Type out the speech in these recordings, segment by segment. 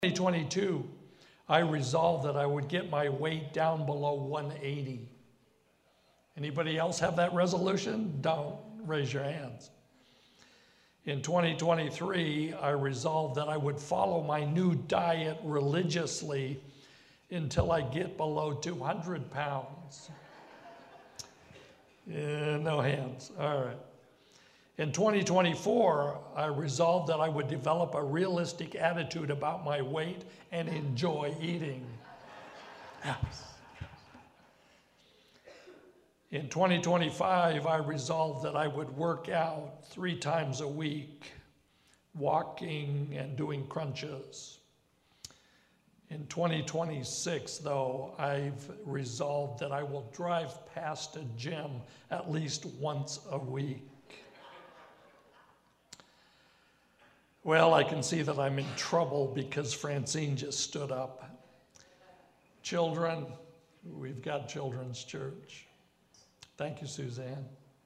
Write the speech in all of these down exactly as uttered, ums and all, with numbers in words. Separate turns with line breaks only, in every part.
twenty twenty-two, I resolved that I would get my weight down below one eighty. Anybody else have that resolution? Don't raise your hands. In twenty twenty-three, I resolved that I would follow my new diet religiously until I get below two hundred pounds. Yeah, no hands. All right. In twenty twenty-four, I resolved that I would develop a realistic attitude about my weight and enjoy eating. Yes. In twenty twenty-five, I resolved that I would work out three times a week, walking and doing crunches. In twenty twenty-six, though, I've resolved that I will drive past a gym at least once a week. Well, I can see that I'm in trouble because Francine just stood up. Children, we've got children's church. Thank you, Suzanne.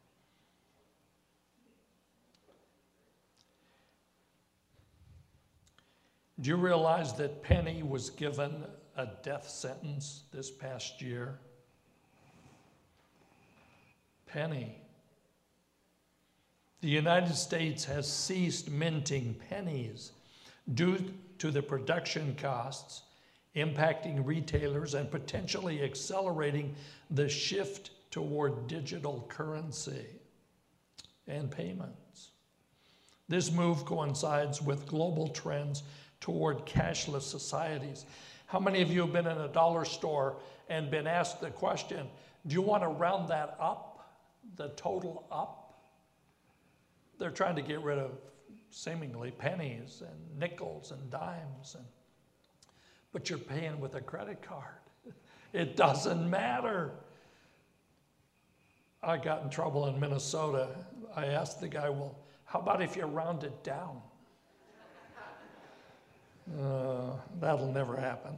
Do you realize that Penny was given a death sentence this past year? Penny. The United States has ceased minting pennies due to the production costs impacting retailers and potentially accelerating the shift toward digital currency and payments. This move coincides with global trends toward cashless societies. How many of you have been in a dollar store and been asked the question, do you want to round that up, the total up? They're trying to get rid of seemingly pennies and nickels and dimes, and, but you're paying with a credit card. It doesn't matter. I got in trouble in Minnesota. I asked the guy, well, how about if you round it down? Uh, that'll never happen.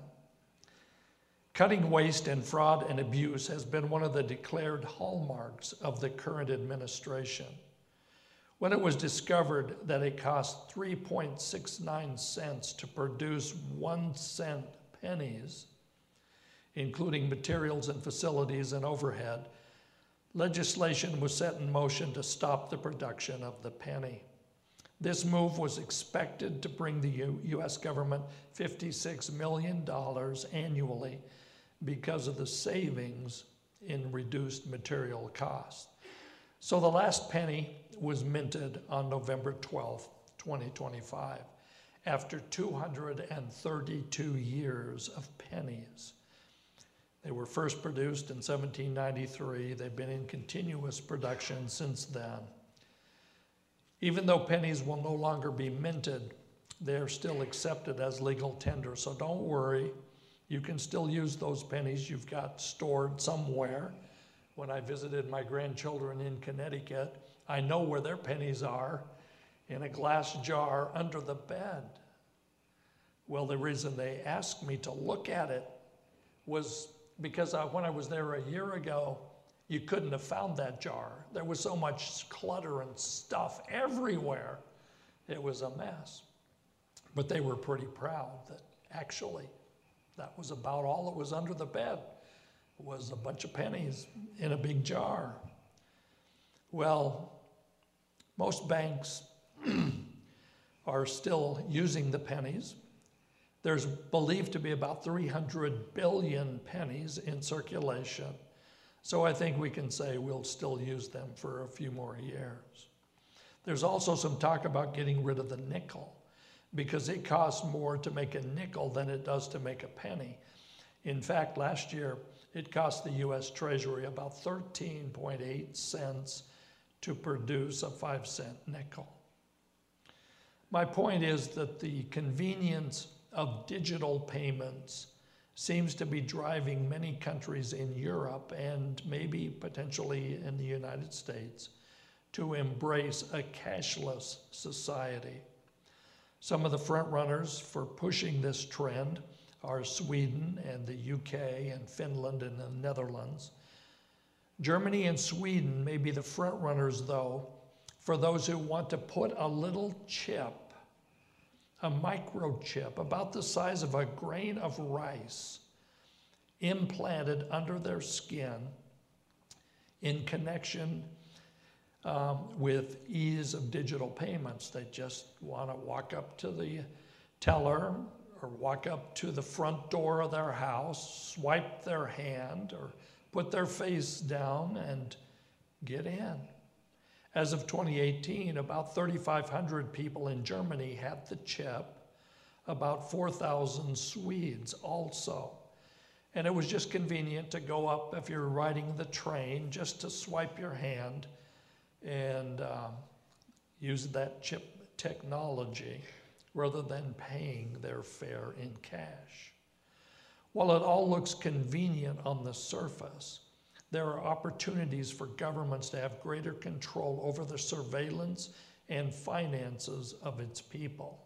Cutting waste and fraud and abuse has been one of the declared hallmarks of the current administration. When it was discovered that it cost three point six nine cents to produce one cent pennies, including materials and facilities and overhead, legislation was set in motion to stop the production of the penny. This move was expected to bring the U- U.S. government fifty-six million dollars annually because of the savings in reduced material costs. So the last penny was minted on November twelfth, twenty twenty-five, after two hundred thirty-two years of pennies. They were first produced in seventeen ninety-three. They've been in continuous production since then. Even though pennies will no longer be minted, they're still accepted as legal tender. So don't worry, you can still use those pennies you've got stored somewhere. When I visited my grandchildren in Connecticut, I know where their pennies are, in a glass jar under the bed. Well, the reason they asked me to look at it was because I, when I was there a year ago, you couldn't have found that jar. There was so much clutter and stuff everywhere. It was a mess. But they were pretty proud that actually that was about all that was under the bed, was a bunch of pennies in a big jar. Well, most banks are still using the pennies. There's believed to be about three hundred billion pennies in circulation. So I think we can say we'll still use them for a few more years. There's also some talk about getting rid of the nickel because it costs more to make a nickel than it does to make a penny. In fact, last year, it cost the U S Treasury about thirteen point eight cents to produce a five cent nickel. My point is that the convenience of digital payments seems to be driving many countries in Europe and maybe potentially in the United States to embrace a cashless society. Some of the front runners for pushing this trend are Sweden and the U K and Finland and the Netherlands. Germany and Sweden may be the front runners, though, for those who want to put a little chip a microchip about the size of a grain of rice implanted under their skin in connection um, with ease of digital payments. They just want to walk up to the teller or walk up to the front door of their house, swipe their hand or put their face down and get in. As of twenty eighteen, about thirty-five hundred people in Germany had the chip, about four thousand Swedes also. And it was just convenient to go up if you're riding the train, just to swipe your hand and um, use that chip technology rather than paying their fare in cash. While it all looks convenient on the surface, there are opportunities for governments to have greater control over the surveillance and finances of its people.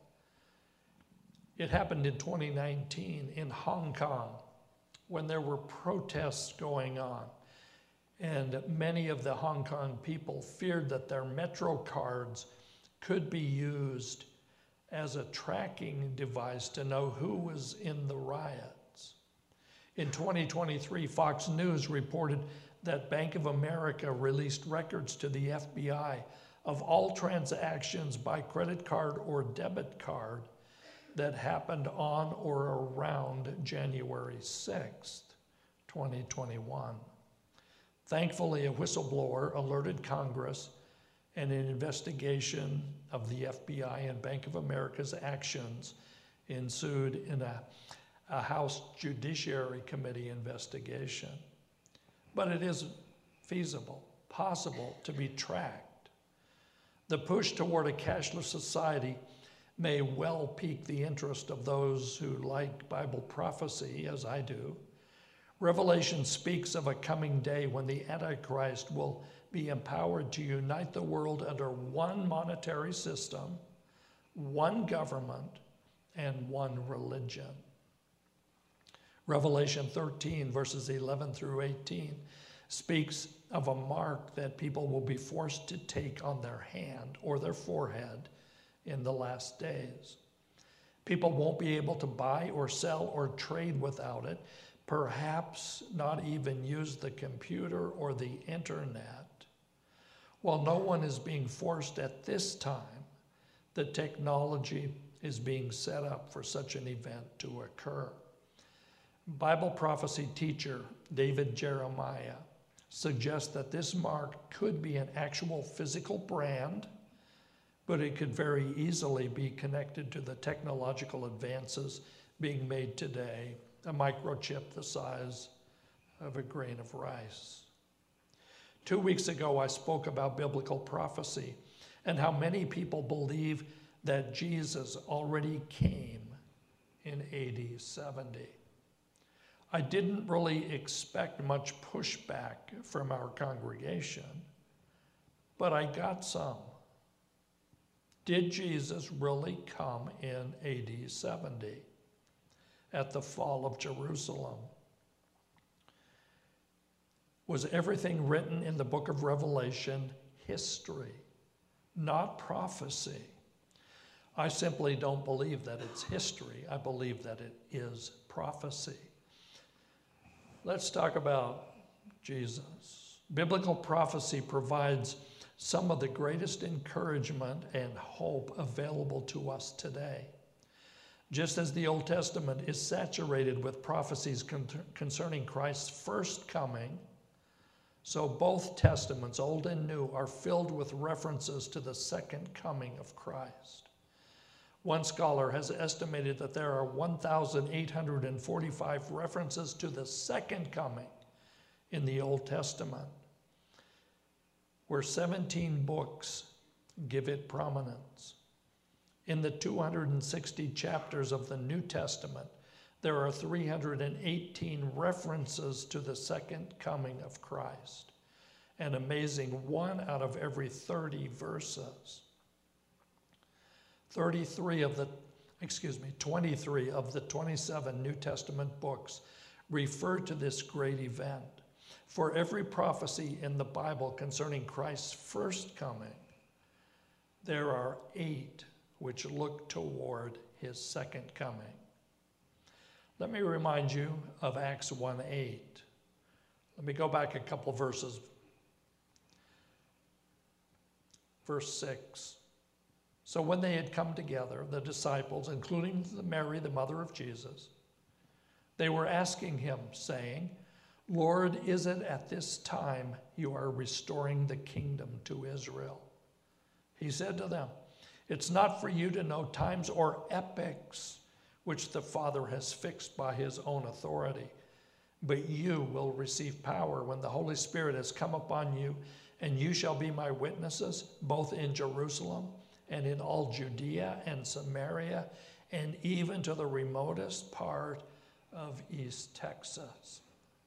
It happened in twenty nineteen in Hong Kong when there were protests going on, and many of the Hong Kong people feared that their Metro cards could be used as a tracking device to know who was in the riots. In twenty twenty-three, Fox News reported that Bank of America released records to the F B I of all transactions by credit card or debit card that happened on or around January sixth, twenty twenty-one. Thankfully, a whistleblower alerted Congress, and an investigation of the F B I and Bank of America's actions ensued in a, a House Judiciary Committee investigation. But it is feasible, possible to be tracked. The push toward a cashless society may well pique the interest of those who like Bible prophecy, as I do. Revelation speaks of a coming day when the Antichrist will be empowered to unite the world under one monetary system, one government, and one religion. Revelation thirteen, verses eleven through eighteen, speaks of a mark that people will be forced to take on their hand or their forehead in the last days. People won't be able to buy or sell or trade without it, perhaps not even use the computer or the internet. While no one is being forced at this time, the technology is being set up for such an event to occur. Bible prophecy teacher David Jeremiah suggests that this mark could be an actual physical brand, but it could very easily be connected to the technological advances being made today, a microchip the size of a grain of rice. Two weeks ago, I spoke about biblical prophecy and how many people believe that Jesus already came in A D seventy. I didn't really expect much pushback from our congregation, but I got some. Did Jesus really come in A D seventy at the fall of Jerusalem? Was everything written in the book of Revelation history, not prophecy? I simply don't believe that it's history. I believe that it is prophecy. Let's talk about Jesus. Biblical prophecy provides some of the greatest encouragement and hope available to us today. Just as the Old Testament is saturated with prophecies con- concerning Christ's first coming, so both testaments, Old and New, are filled with references to the second coming of Christ. One scholar has estimated that there are one thousand eight hundred forty-five references to the second coming in the Old Testament, where seventeen books give it prominence. In the two hundred sixty chapters of the New Testament, there are three hundred eighteen references to the second coming of Christ, an amazing one out of every thirty verses. thirty-three of the, excuse me, twenty-three of the twenty-seven New Testament books refer to this great event. For every prophecy in the Bible concerning Christ's first coming, there are eight which look toward his second coming. Let me remind you of Acts one eight. Let me go back a couple verses. Verse six. So when they had come together, the disciples, including Mary, the mother of Jesus, they were asking him, saying, Lord, is it at this time you are restoring the kingdom to Israel? He said to them, it's not for you to know times or epochs which the Father has fixed by his own authority, but you will receive power when the Holy Spirit has come upon you, and you shall be my witnesses, both in Jerusalem and in all Judea and Samaria, and even to the remotest part of East Texas.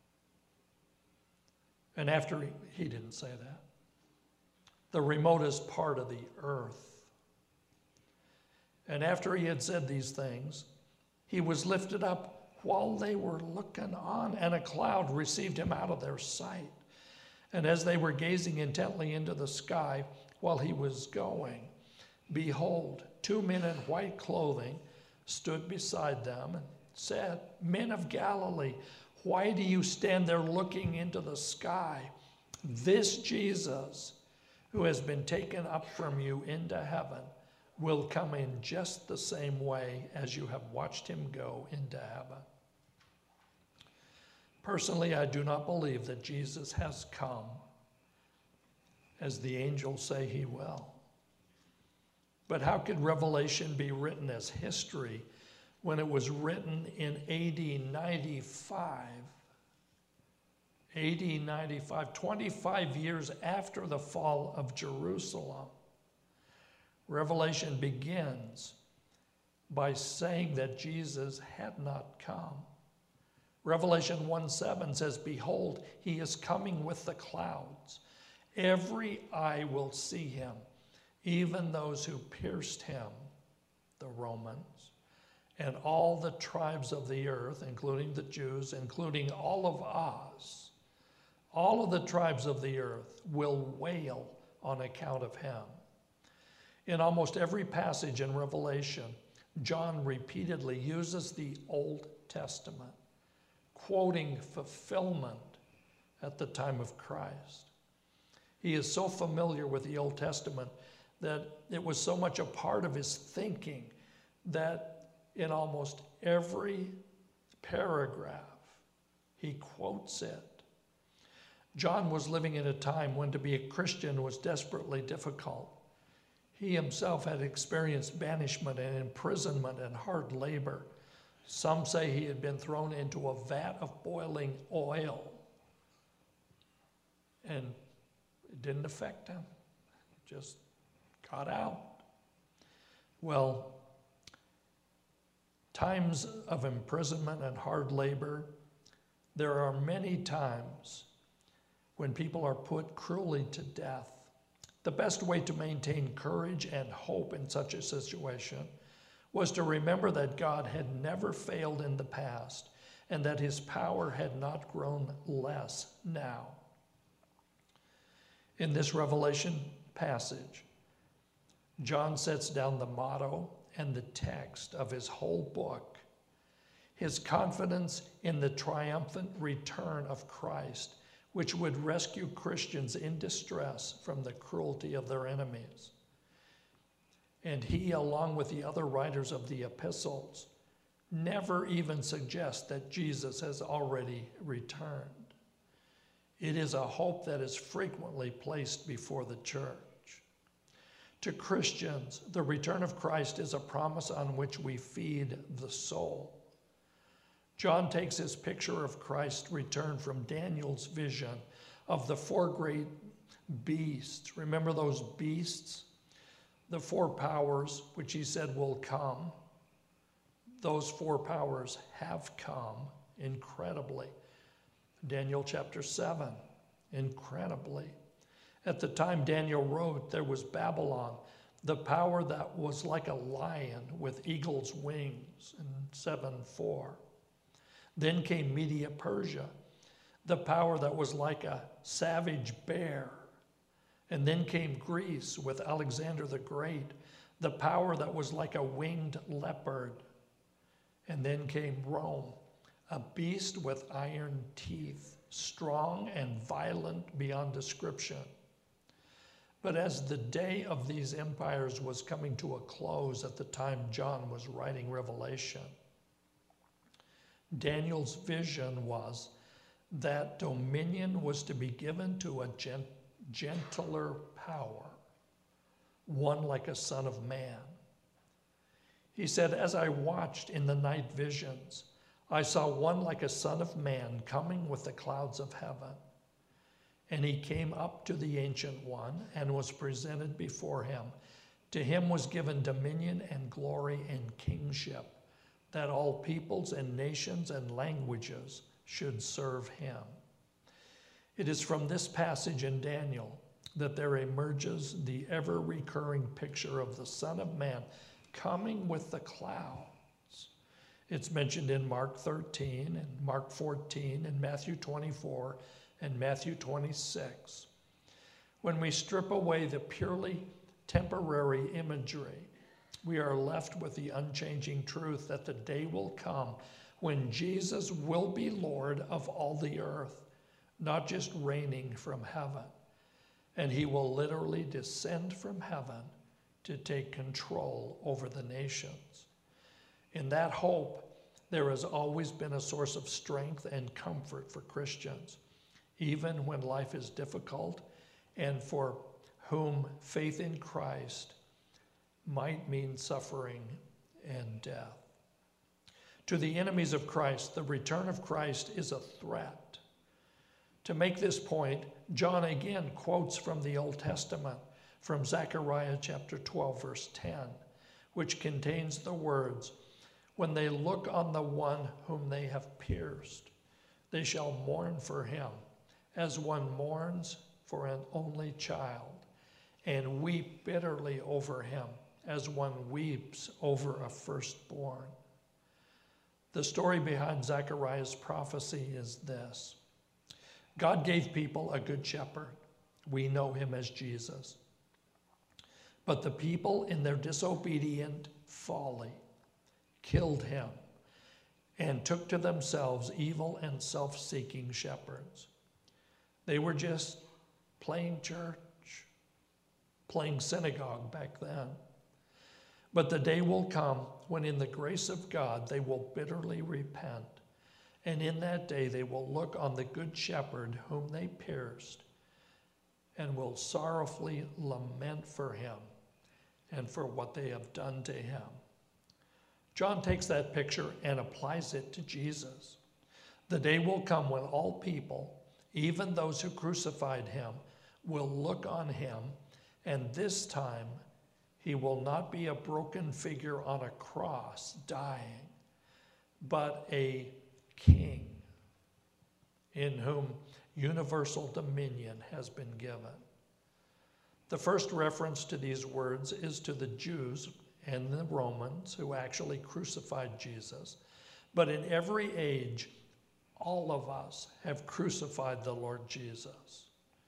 And after he, he didn't say that, the remotest part of the earth. And after he had said these things, he was lifted up while they were looking on, and a cloud received him out of their sight. And as they were gazing intently into the sky while he was going, behold, two men in white clothing stood beside them and said, Men of Galilee, why do you stand there looking into the sky? This Jesus, who has been taken up from you into heaven, will come in just the same way as you have watched him go into heaven. Personally, I do not believe that Jesus has come as the angels say he will. But how could Revelation be written as history when it was written in A D ninety-five? A D ninety-five, twenty-five years after the fall of Jerusalem. Revelation begins by saying that Jesus had not come. Revelation one seven says, Behold, he is coming with the clouds. Every eye will see him, even those who pierced him, the Romans, and all the tribes of the earth, including the Jews, including all of us. All of the tribes of the earth will wail on account of him. In almost every passage in Revelation, John repeatedly uses the Old Testament, quoting fulfillment at the time of Christ. He is so familiar with the Old Testament that it was so much a part of his thinking that in almost every paragraph, he quotes it. John was living in a time when to be a Christian was desperately difficult. He himself had experienced banishment and imprisonment and hard labor. Some say he had been thrown into a vat of boiling oil, and it didn't affect him. Just got out. Well, times of imprisonment and hard labor, there are many times when people are put cruelly to death. The best way to maintain courage and hope in such a situation was to remember that God had never failed in the past and that his power had not grown less now. In this Revelation passage, John sets down the motto and the text of his whole book, his confidence in the triumphant return of Christ, which would rescue Christians in distress from the cruelty of their enemies. And he, along with the other writers of the epistles, never even suggests that Jesus has already returned. It is a hope that is frequently placed before the church. To Christians, the return of Christ is a promise on which we feed the soul. John takes his picture of Christ's return from Daniel's vision of the four great beasts. Remember those beasts? The four powers, which he said will come. Those four powers have come incredibly. Daniel chapter seven, incredibly. At the time Daniel wrote, there was Babylon, the power that was like a lion with eagle's wings in seven four. Then came Media Persia, the power that was like a savage bear. And then came Greece with Alexander the Great, the power that was like a winged leopard. And then came Rome, a beast with iron teeth, strong and violent beyond description. But as the day of these empires was coming to a close at the time John was writing Revelation, Daniel's vision was that dominion was to be given to a gent- gentler power, one like a son of man. He said, as I watched in the night visions, I saw one like a son of man coming with the clouds of heaven. And he came up to the Ancient One and was presented before him. To him was given dominion and glory and kingship, that all peoples and nations and languages should serve him. It is from this passage in Daniel that there emerges the ever-recurring picture of the Son of Man coming with the clouds. It's mentioned in Mark thirteen and Mark fourteen and Matthew twenty-four and Matthew twenty-six. When we strip away the purely temporary imagery, we are left with the unchanging truth that the day will come when Jesus will be Lord of all the earth, not just reigning from heaven. And he will literally descend from heaven to take control over the nations. In that hope, there has always been a source of strength and comfort for Christians, even when life is difficult, and for whom faith in Christ might mean suffering and death. To the enemies of Christ, the return of Christ is a threat. To make this point, John again quotes from the Old Testament, from Zechariah chapter twelve, verse ten, which contains the words, when they look on the one whom they have pierced, they shall mourn for him, as one mourns for an only child, and weep bitterly over him, as one weeps over a firstborn. The story behind Zechariah's prophecy is this. God gave people a good shepherd. We know him as Jesus. But the people, in their disobedient folly, killed him and took to themselves evil and self-seeking shepherds. They were just playing church, playing synagogue back then. But the day will come when in the grace of God they will bitterly repent. And in that day they will look on the good shepherd whom they pierced and will sorrowfully lament for him and for what they have done to him. John takes that picture and applies it to Jesus. The day will come when all people, even those who crucified him, will look on him, and this time he will not be a broken figure on a cross dying, but a king in whom universal dominion has been given. The first reference to these words is to the Jews and the Romans who actually crucified Jesus. But in every age, all of us have crucified the Lord Jesus.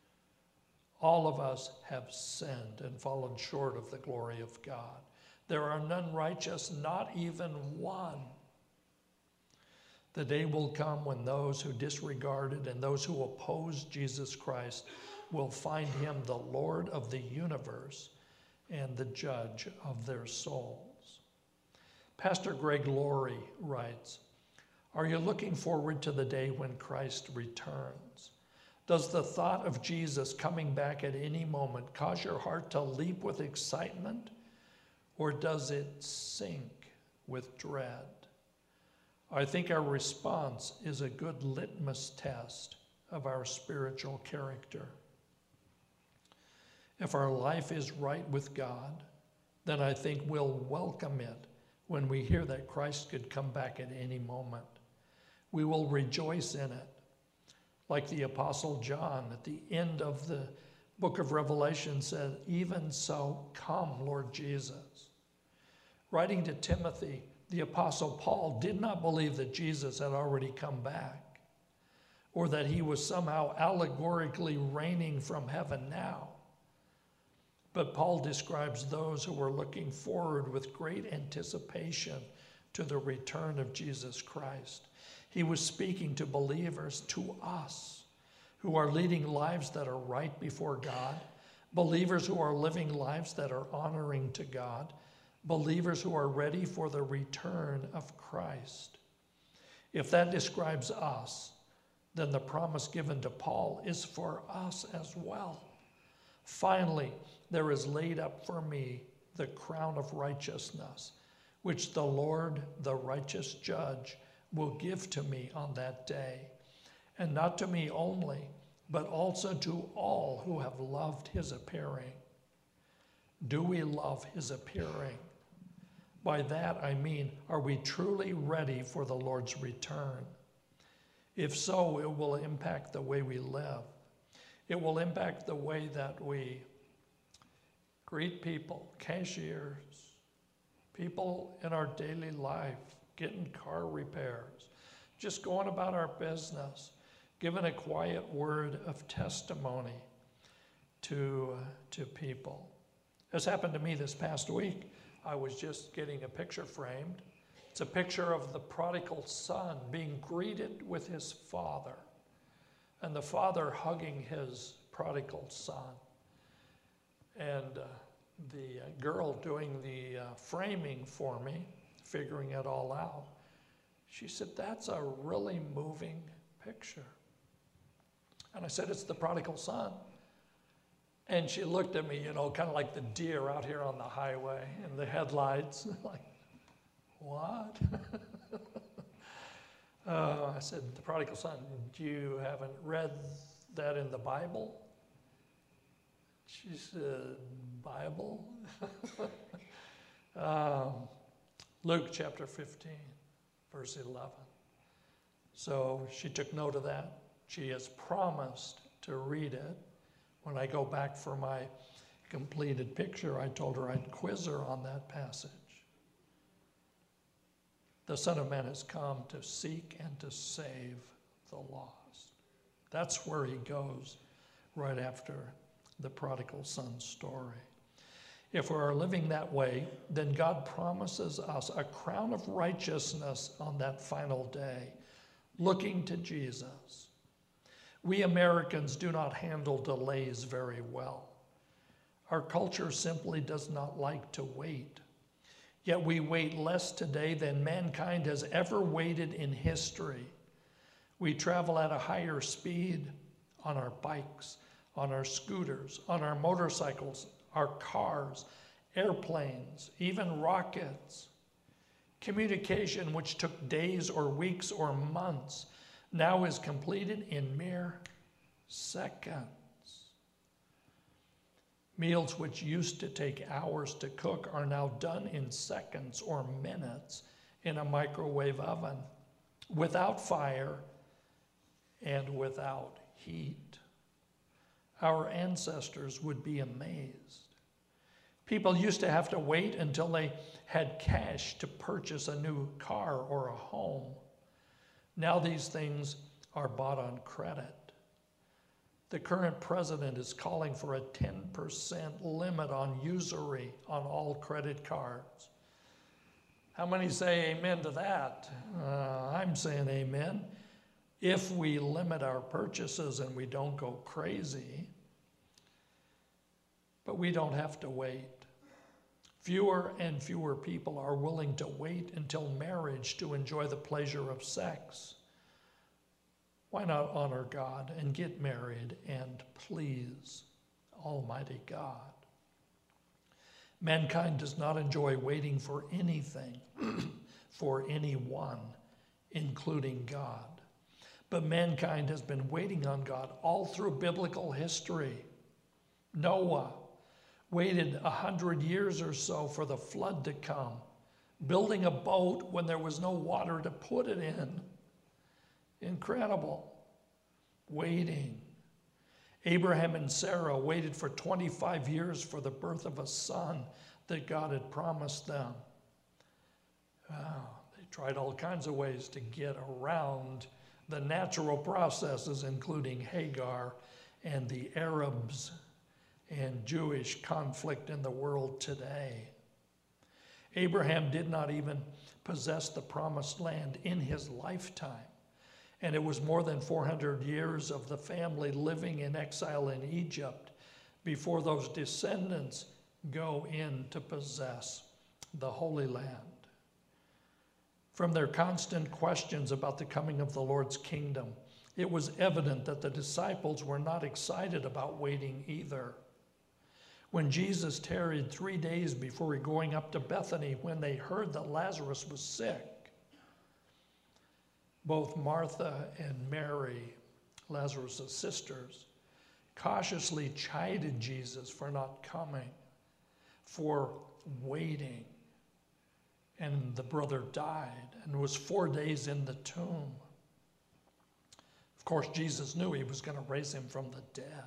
All of us have sinned and fallen short of the glory of God. There are none righteous, not even one. The day will come when those who disregarded and those who opposed Jesus Christ will find him the Lord of the universe and the judge of their souls. Pastor Greg Laurie writes, are you looking forward to the day when Christ returns? Does the thought of Jesus coming back at any moment cause your heart to leap with excitement, or does it sink with dread? I think our response is a good litmus test of our spiritual character. If our life is right with God, then I think we'll welcome it when we hear that Christ could come back at any moment. We will rejoice in it. Like the Apostle John at the end of the book of Revelation said, even so, come, Lord Jesus. Writing to Timothy, the Apostle Paul did not believe that Jesus had already come back, or that he was somehow allegorically reigning from heaven now. But Paul describes those who were looking forward with great anticipation to the return of Jesus Christ. He was speaking to believers, to us, who are leading lives that are right before God, believers who are living lives that are honoring to God, believers who are ready for the return of Christ. If that describes us, then the promise given to Paul is for us as well. Finally, there is laid up for me the crown of righteousness, which the Lord, the righteous judge, will give to me on that day, and not to me only, but also to all who have loved his appearing. Do we love his appearing? By that I mean, are we truly ready for the Lord's return? If so, it will impact the way we live. It will impact the way that we greet people, cashiers, people in our daily life, getting car repairs, just going about our business, giving a quiet word of testimony to, uh, to people. This happened to me this past week. I was just getting a picture framed. It's a picture of the prodigal son being greeted with his father, and the father hugging his prodigal son. And uh, the uh, girl doing the uh, framing for me, figuring it all out, she said, "That's a really moving picture." And I said, "It's the prodigal son." And she looked at me, you know, kind of like the deer out here on the highway in the headlights, like, what? uh, I said, "The prodigal son, you haven't read that in the Bible?" She said, "Bible?" um, Luke chapter fifteen, verse eleven. So she took note of that. She has promised to read it. When I go back for my completed picture, I told her I'd quiz her on that passage. The Son of Man has come to seek and to save the lost. That's where he goes right after the prodigal son story. If we are living that way, then God promises us a crown of righteousness on that final day, looking to Jesus. We Americans do not handle delays very well. Our culture simply does not like to wait. Yet we wait less today than mankind has ever waited in history. We travel at a higher speed on our bikes, on our scooters, on our motorcycles, our cars, airplanes, even rockets. Communication, which took days or weeks or months, now is completed in mere seconds. Meals which used to take hours to cook are now done in seconds or minutes in a microwave oven, without fire and without heat. Our ancestors would be amazed. People used to have to wait until they had cash to purchase a new car or a home. Now these things are bought on credit. The current president is calling for a ten percent limit on usury on all credit cards. How many say amen to that? Uh, I'm saying amen. If we limit our purchases and we don't go crazy, but we don't have to wait. Fewer and fewer people are willing to wait until marriage to enjoy the pleasure of sex. Why not honor God and get married and please Almighty God? Mankind does not enjoy waiting for anything, for anyone, including God. But mankind has been waiting on God all through biblical history. Noah waited a hundred years or so for the flood to come, building a boat when there was no water to put it in. Incredible. Waiting. Abraham and Sarah waited for twenty-five years for the birth of a son that God had promised them. Oh, they tried all kinds of ways to get around the natural processes, including Hagar and the Arabs and Jewish conflict in the world today. Abraham did not even possess the promised land in his lifetime, and it was more than four hundred years of the family living in exile in Egypt before those descendants go in to possess the Holy Land. From their constant questions about the coming of the Lord's kingdom, it was evident that the disciples were not excited about waiting either. When Jesus tarried three days before going up to Bethany, when they heard that Lazarus was sick, both Martha and Mary, Lazarus' sisters, cautiously chided Jesus for not coming, for waiting. And the brother died and was four days in the tomb. Of course, Jesus knew he was going to raise him from the dead.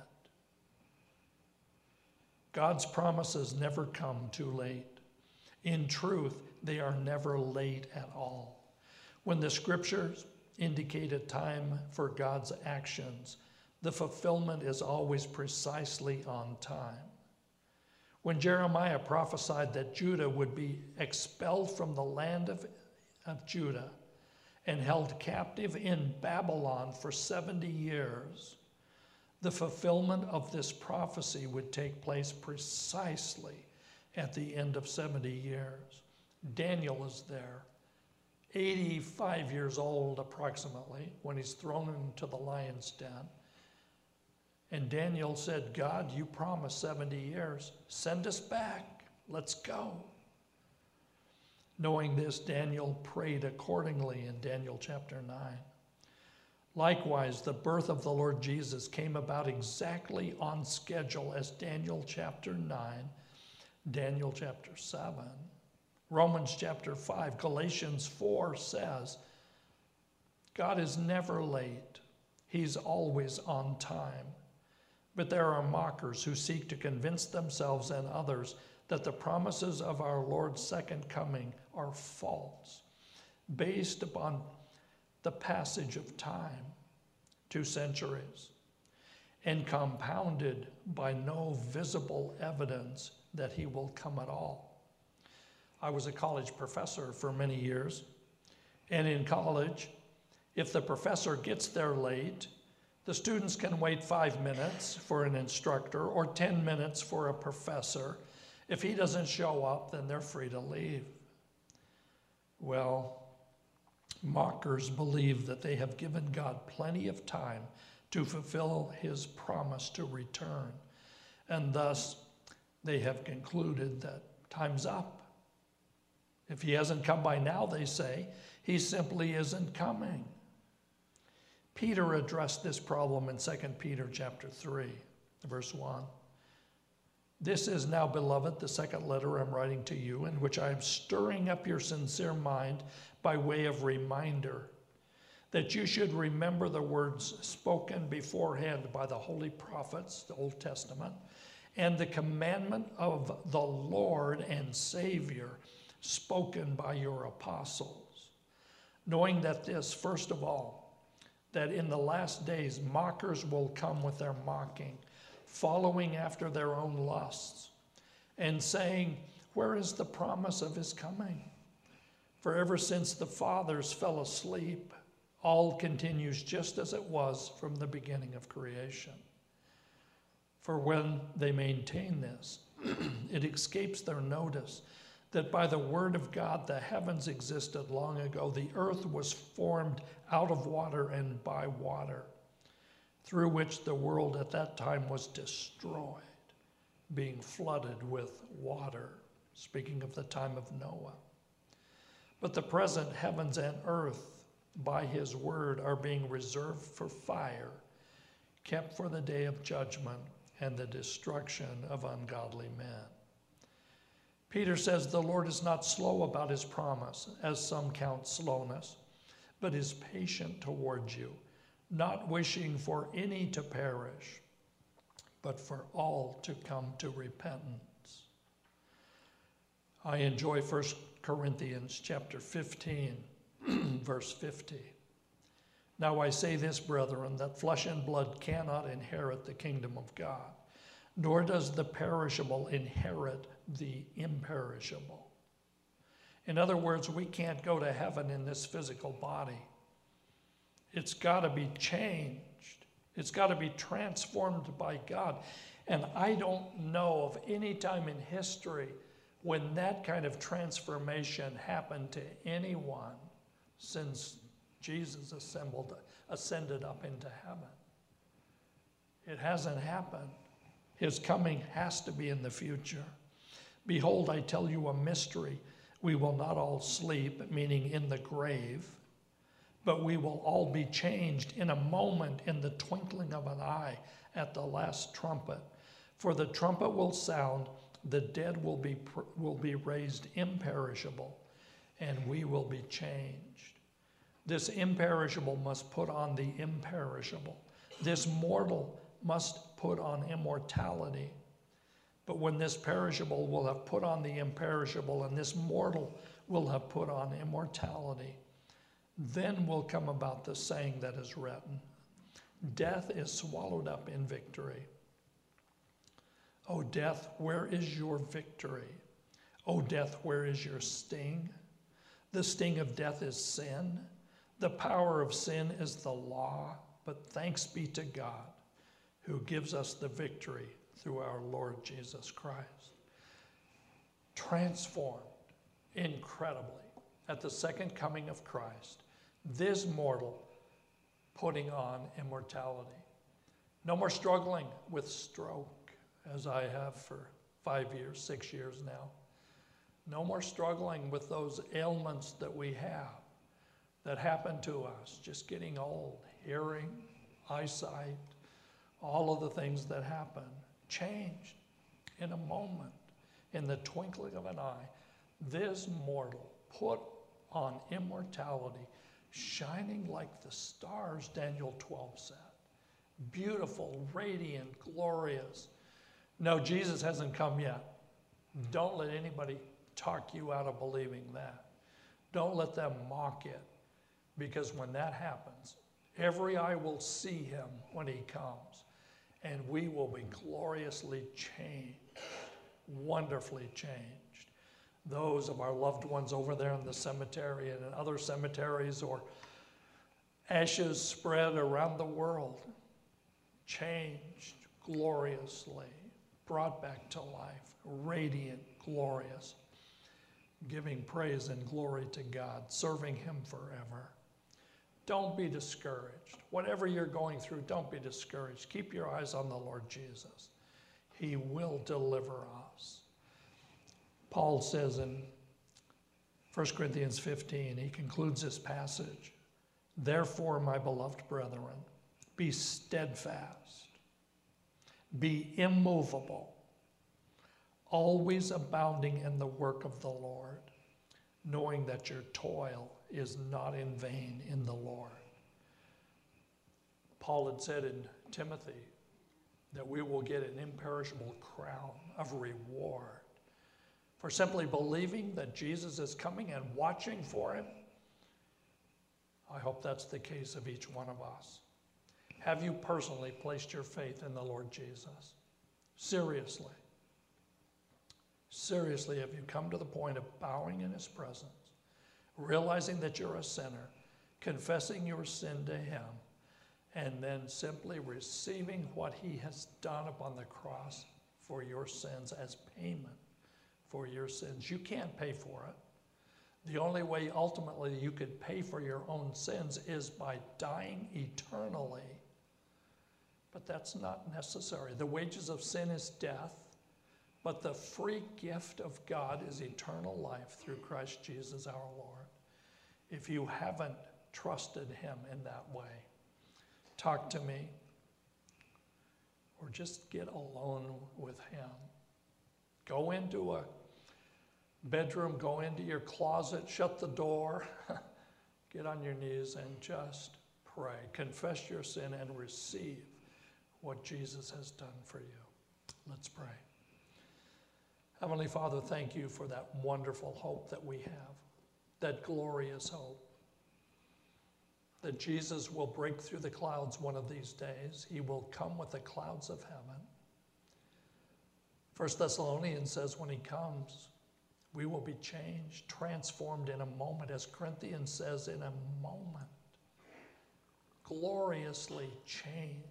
God's promises never come too late. In truth, they are never late at all. When the scriptures indicate a time for God's actions, the fulfillment is always precisely on time. When Jeremiah prophesied that Judah would be expelled from the land of, of Judah and held captive in Babylon for seventy years, the fulfillment of this prophecy would take place precisely at the end of seventy years. Daniel is there, eighty-five years old approximately, when he's thrown into the lion's den. And Daniel said, God, you promised seventy years. Send us back. Let's go. Knowing this, Daniel prayed accordingly in Daniel chapter nine. Likewise, the birth of the Lord Jesus came about exactly on schedule as Daniel chapter nine, Daniel chapter seven, Romans chapter five, Galatians four says, God is never late. He's always on time. But there are mockers who seek to convince themselves and others that the promises of our Lord's second coming are false, based upon the passage of time, two centuries, and compounded by no visible evidence that he will come at all. I was a college professor for many years, and in college, if the professor gets there late, the students can wait five minutes for an instructor or ten minutes for a professor. If he doesn't show up, then they're free to leave. Well, mockers believe that they have given God plenty of time to fulfill his promise to return, and thus they have concluded that time's up. If he hasn't come by now, they say, he simply isn't coming. Peter addressed this problem in Second Peter chapter three, verse one. This is now, beloved, the second letter I'm writing to you, in which I am stirring up your sincere mind by way of reminder, that you should remember the words spoken beforehand by the holy prophets, the Old Testament, and the commandment of the Lord and Savior spoken by your apostles, knowing that this, first of all, that in the last days mockers will come with their mocking, following after their own lusts, and saying, where is the promise of his coming? For ever since the fathers fell asleep, all continues just as it was from the beginning of creation. For when they maintain this, it escapes their notice that by the word of God the heavens existed long ago. The earth was formed out of water and by water, through which the world at that time was destroyed, being flooded with water, speaking of the time of Noah. But the present heavens and earth, by his word, are being reserved for fire, kept for the day of judgment and the destruction of ungodly men. Peter says the Lord is not slow about his promise, as some count slowness, but is patient towards you, not wishing for any to perish, but for all to come to repentance. I enjoy First Corinthians chapter fifteen, verse fifty. Now I say this, brethren, that flesh and blood cannot inherit the kingdom of God, nor does the perishable inherit the imperishable. In other words, we can't go to heaven in this physical body. It's got to be changed. It's got to be transformed by God. And I don't know of any time in history when that kind of transformation happened to anyone since Jesus assembled, ascended up into heaven. It hasn't happened. His coming has to be in the future. Behold, I tell you a mystery. We will not all sleep, meaning in the grave, but we will all be changed in a moment, in the twinkling of an eye, at the last trumpet. For the trumpet will sound, the dead will be, will be raised imperishable, and we will be changed. This imperishable must put on the imperishable. This mortal must put on immortality. But when this perishable will have put on the imperishable, and this mortal will have put on immortality, then will come about the saying that is written, death is swallowed up in victory. O death, where is your victory? O death, where is your sting? The sting of death is sin. The power of sin is the law. But thanks be to God, who gives us the victory through our Lord Jesus Christ. Transformed incredibly at the second coming of Christ, this mortal putting on immortality. No more struggling with stroke, as I have for five years, six years now. No more struggling with those ailments that we have, that happen to us, just getting old, hearing, eyesight, all of the things that happen, changed in a moment, in the twinkling of an eye. This mortal put on immortality, shining like the stars, Daniel twelve said. Beautiful, radiant, glorious. No, Jesus hasn't come yet. Don't let anybody talk you out of believing that. Don't let them mock it, because when that happens, every eye will see him when he comes, and we will be gloriously changed, wonderfully changed. Those of our loved ones over there in the cemetery and in other cemeteries, or ashes spread around the world, changed gloriously, brought back to life, radiant, glorious, giving praise and glory to God, serving him forever. Don't be discouraged. Whatever you're going through, don't be discouraged. Keep your eyes on the Lord Jesus. He will deliver us. Paul says in First Corinthians fifteen, he concludes this passage, therefore, my beloved brethren, be steadfast, be immovable, always abounding in the work of the Lord, knowing that your toil is not in vain in the Lord. Paul had said in Timothy that we will get an imperishable crown of reward for simply believing that Jesus is coming and watching for him. I hope that's the case of each one of us. Have you personally placed your faith in the Lord Jesus? Seriously. Seriously, have you come to the point of bowing in his presence, realizing that you're a sinner, confessing your sin to him, and then simply receiving what he has done upon the cross for your sins as payment for your sins? You can't pay for it. The only way ultimately you could pay for your own sins is by dying eternally. But that's not necessary. The wages of sin is death, but the free gift of God is eternal life through Christ Jesus our Lord. If you haven't trusted him in that way, talk to me, or just get alone with him. Go into a bedroom, go into your closet, shut the door, get on your knees and just pray. Confess your sin and receive what Jesus has done for you. Let's pray. Heavenly Father, thank you for that wonderful hope that we have, that glorious hope, that Jesus will break through the clouds one of these days. He will come with the clouds of heaven. First Thessalonians says when he comes, we will be changed, transformed in a moment. As Corinthians says, in a moment. Gloriously changed.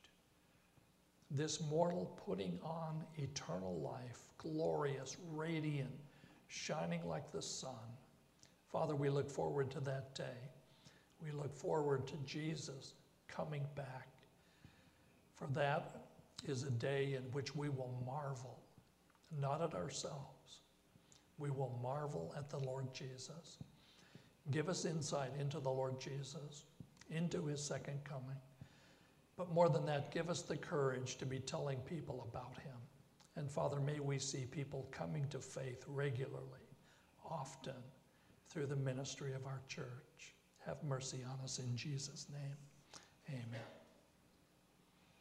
This mortal putting on eternal life, glorious, radiant, shining like the sun. Father, we look forward to that day. We look forward to Jesus coming back. For that is a day in which we will marvel, not at ourselves. We will marvel at the Lord Jesus. Give us insight into the Lord Jesus, into his second coming. But more than that, give us the courage to be telling people about him. And Father, may we see people coming to faith regularly, often, through the ministry of our church. Have mercy on us in Jesus' name. Amen.